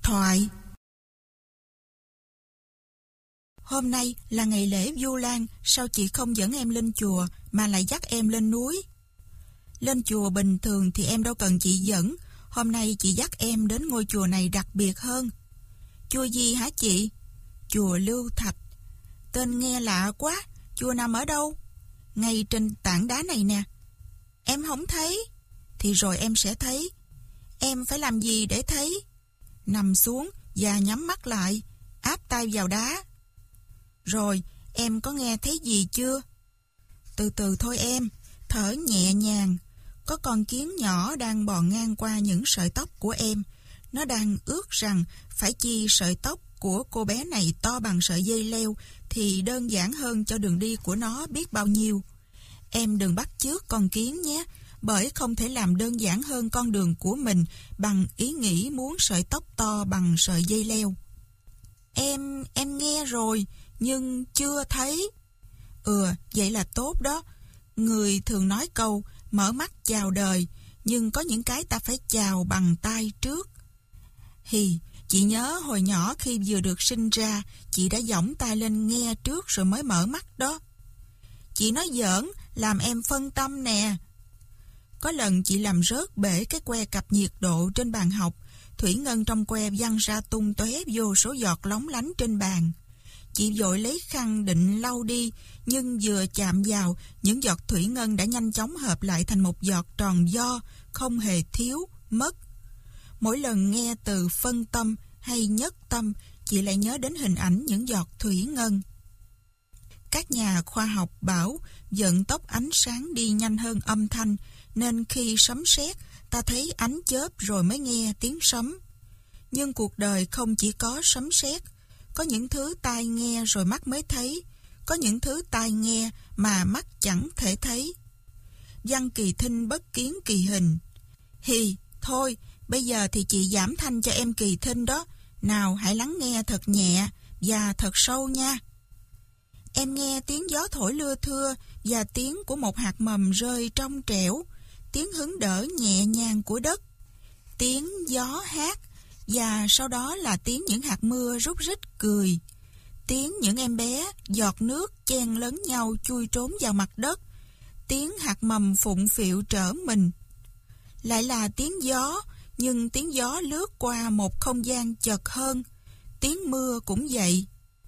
thoại. Hôm nay là ngày lễ Vu Lan, sao chị không dẫn em lên chùa mà lại dắt em lên núi? Lên chùa bình thường thì em đâu cần chị dẫn, hôm nay chị dắt em đến ngôi chùa này đặc biệt hơn. Chùa gì hả chị? Chùa Lưu Thạch. Tên nghe lạ quá, chùa nằm ở đâu? Ngay trên tảng đá này nè. Em không thấy. Thì rồi em sẽ thấy. Em phải làm gì để thấy? Nằm xuống và nhắm mắt lại, áp tay vào đá. Rồi, em có nghe thấy gì chưa? Từ từ thôi em, thở nhẹ nhàng. Có con kiến nhỏ đang bò ngang qua những sợi tóc của em. Nó đang ước rằng phải chi sợi tóc của cô bé này to bằng sợi dây leo thì đơn giản hơn cho đường đi của nó biết bao nhiêu. Em đừng bắt chước con kiến nhé, bởi không thể làm đơn giản hơn con đường của mình bằng ý nghĩ muốn sợi tóc to bằng sợi dây leo. Em nghe rồi, nhưng chưa thấy. Vậy là tốt đó. Người thường nói câu mở mắt chào đời, nhưng có những cái ta phải chào bằng tay trước. Chị nhớ hồi nhỏ khi vừa được sinh ra, chị đã giỏng tay lên nghe trước rồi mới mở mắt đó. Chị nói giỡn, làm em phân tâm nè. Có lần chị làm rớt bể cái que cặp nhiệt độ trên bàn học, thủy ngân trong que văng ra tung tóe vô số giọt lóng lánh trên bàn. Chị vội lấy khăn định lau đi, nhưng vừa chạm vào, những giọt thủy ngân đã nhanh chóng hợp lại thành một giọt tròn vo, không hề thiếu, mất. Mỗi lần nghe từ phân tâm hay nhất tâm, chị lại nhớ đến hình ảnh những giọt thủy ngân. Các nhà khoa học bảo vận tốc ánh sáng đi nhanh hơn âm thanh, nên khi sấm sét, ta thấy ánh chớp rồi mới nghe tiếng sấm. Nhưng cuộc đời không chỉ có sấm sét, có những thứ tai nghe rồi mắt mới thấy, có những thứ tai nghe mà mắt chẳng thể thấy. Văn kỳ thinh bất kiến kỳ hình. Thôi, bây giờ thì chị giảm thanh cho em kỳ thinh đó. Nào, hãy lắng nghe thật nhẹ và thật sâu nha. Em nghe tiếng gió thổi lưa thưa và tiếng của một hạt mầm rơi trong trẻo, tiếng hứng đỡ nhẹ nhàng của đất, tiếng gió hát, và sau đó là tiếng những hạt mưa rúc rít cười, tiếng những em bé giọt nước chen lấn nhau chui trốn vào mặt đất, tiếng hạt mầm phụng phịu trở mình. Lại là tiếng gió, nhưng tiếng gió lướt qua một không gian chật hơn. Tiếng mưa cũng vậy.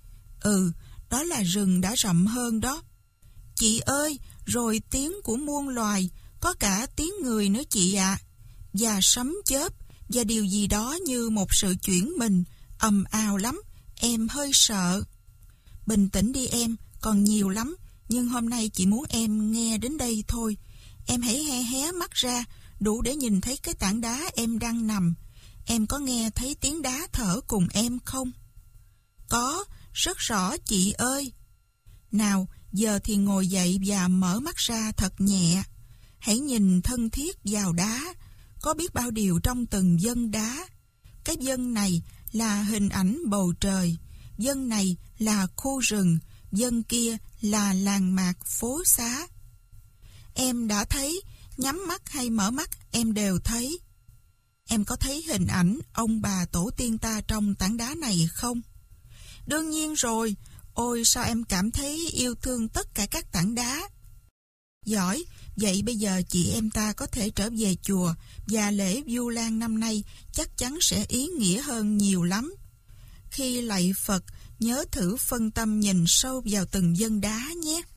Đó là rừng đã rậm hơn đó. Chị ơi, rồi tiếng của muôn loài, có cả tiếng người nữa chị ạ. Và sấm chớp, và điều gì đó như một sự chuyển mình, ầm ào lắm, em hơi sợ. Bình tĩnh đi em, còn nhiều lắm, nhưng hôm nay chị muốn em nghe đến đây thôi. Em hãy hé mắt ra, đủ để nhìn thấy cái tảng đá em đang nằm. Em có nghe thấy tiếng đá thở cùng em không? Có, rất rõ chị ơi. Nào, giờ thì ngồi dậy và mở mắt ra thật nhẹ. Hãy nhìn thân thiết vào đá. Có biết bao điều trong từng vân đá. Cái vân này là hình ảnh bầu trời, vân này là khu rừng, vân kia là làng mạc phố xá. Em đã thấy, nhắm mắt hay mở mắt em đều thấy. Em có thấy hình ảnh ông bà tổ tiên ta trong tảng đá này không? Đương nhiên rồi. Ôi sao em cảm thấy yêu thương tất cả các tảng đá. Giỏi, vậy bây giờ chị em ta có thể trở về chùa, và lễ Vu Lan năm nay chắc chắn sẽ ý nghĩa hơn nhiều lắm. Khi lạy Phật, nhớ thử phân tâm nhìn sâu vào từng vân đá nhé.